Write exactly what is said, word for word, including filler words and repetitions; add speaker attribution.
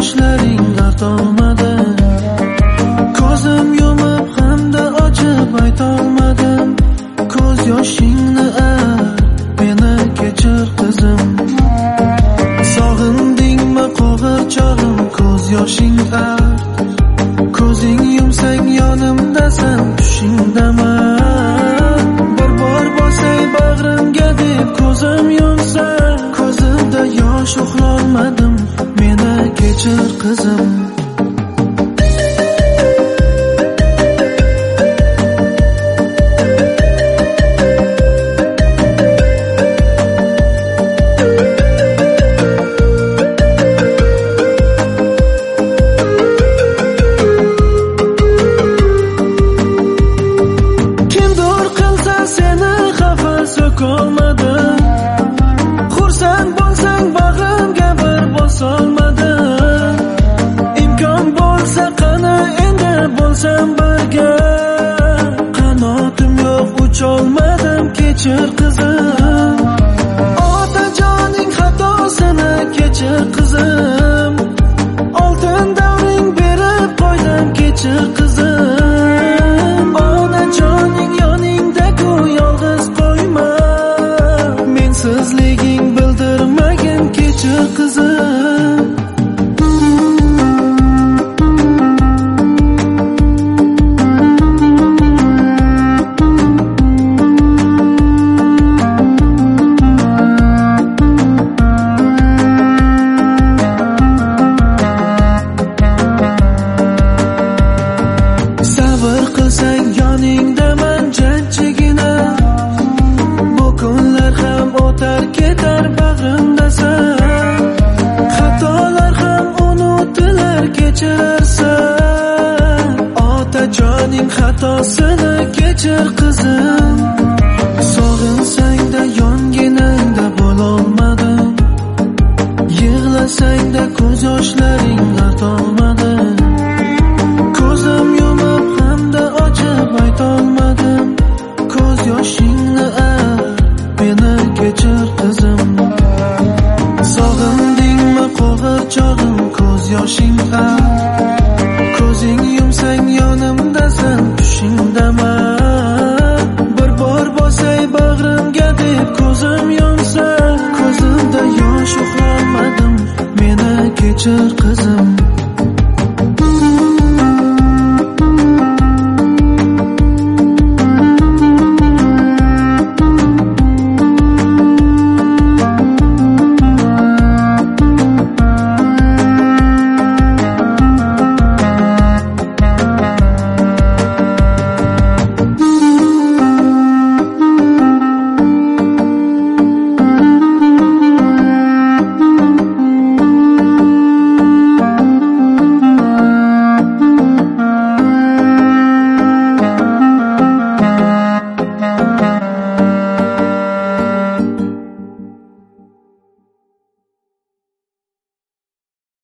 Speaker 1: yoshlaring artolmadi. Ko'zim yumib hamda ochib aytolmadim. Ko'z yoshingni ar, meni kechir qizim. Sog'indingmi qo'g'irchog'im, ko'z yoshing ar. Ko'zing yumsang yonimdasan, tushingdaman. Bir bor bosay bag'rimga deb ko'zim yumsa, ko'zimda yosh uxlolmadim, meni kechir qizim. Xursand bo'lsang bag'rimga bir bosolmadim. Imkon bo'lsa qani endi bo'lsam birga. Qanotim yo'q, ucholmadim, kechir qizim. Otajoning xatosini kechir qizim. Oltin davring berib qo'ydim, kechir qizim. Onajoning yoningda-ku yolg'iz qo'yma. Sizliging bildirmagin, kechir qizim. Sabr qilsang yoningdaman jajjigina. Bu kunlar ham o'tar ketar bag'rimdasan. Xatolar ham unutilar, kechirarsan. Otajoning xatosini kechir qizim. Sog'insang-da yonginangda bo'lolmadim. Yig'lasang-da ko'z yoshlaring artolmadi. Ko'zim yumib hamda ochib aytolmadim. Ko'z yoshingni ar, meni kechir qizim. Sog'indingmi qo'g'irchog'im, ko'z yoshing ar. Ko'zing yumsang yonimdasan, tushingdaman. Bir bor bosay bag'rimga deb ko'zim yumsa, ko'zimda yosh uxlolmadim, meni kechir qizim.